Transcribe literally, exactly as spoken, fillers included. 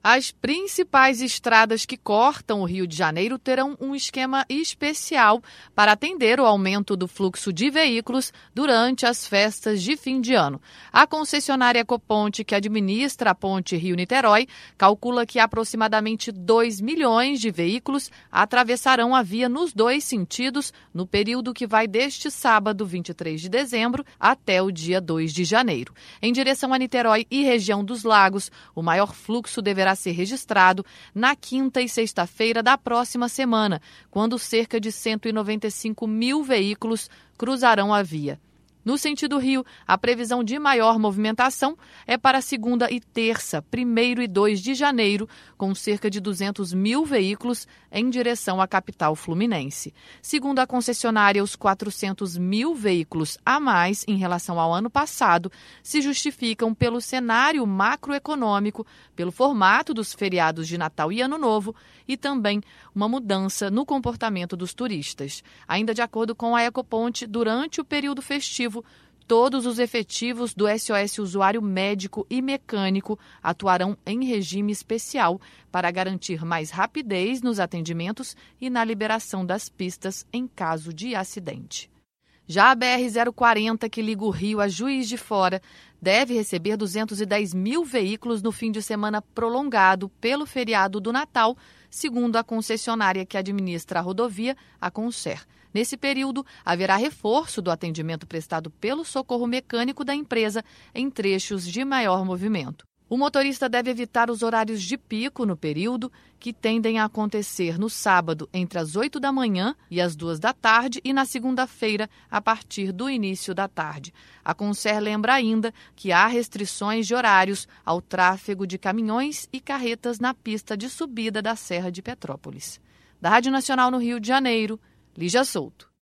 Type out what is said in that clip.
As principais estradas que cortam o Rio de Janeiro terão um esquema especial para atender o aumento do fluxo de veículos durante as festas de fim de ano. A concessionária Ecoponte, que administra a ponte Rio-Niterói, calcula que aproximadamente dois milhões de veículos atravessarão a via nos dois sentidos no período que vai deste sábado, vinte e três de dezembro, até o dia dois de janeiro. Em direção a Niterói e região dos Lagos, o maior fluxo deverá ser registrado na quinta e sexta-feira da próxima semana, quando cerca de cento e noventa e cinco mil veículos cruzarão a via. No sentido Rio, a previsão de maior movimentação é para segunda e terça, primeiro e dois de janeiro, com cerca de duzentos mil veículos em direção à capital fluminense. Segundo a concessionária, os quatrocentos mil veículos a mais em relação ao ano passado se justificam pelo cenário macroeconômico, pelo formato dos feriados de Natal e Ano Novo e também uma mudança no comportamento dos turistas. Ainda de acordo com a Ecoponte, durante o período festivo, todos os efetivos do S O S Usuário Médico e Mecânico atuarão em regime especial para garantir mais rapidez nos atendimentos e na liberação das pistas em caso de acidente. Já a B R zero quarenta, que liga o Rio a Juiz de Fora, deve receber duzentos e dez mil veículos no fim de semana prolongado pelo feriado do Natal, segundo a concessionária que administra a rodovia, a Concer. Nesse período, haverá reforço do atendimento prestado pelo socorro mecânico da empresa em trechos de maior movimento. O motorista deve evitar os horários de pico no período, que tendem a acontecer no sábado entre as oito da manhã e as duas da tarde e na segunda-feira a partir do início da tarde. A Concer lembra ainda que há restrições de horários ao tráfego de caminhões e carretas na pista de subida da Serra de Petrópolis. Da Rádio Nacional no Rio de Janeiro, Lígia Souto.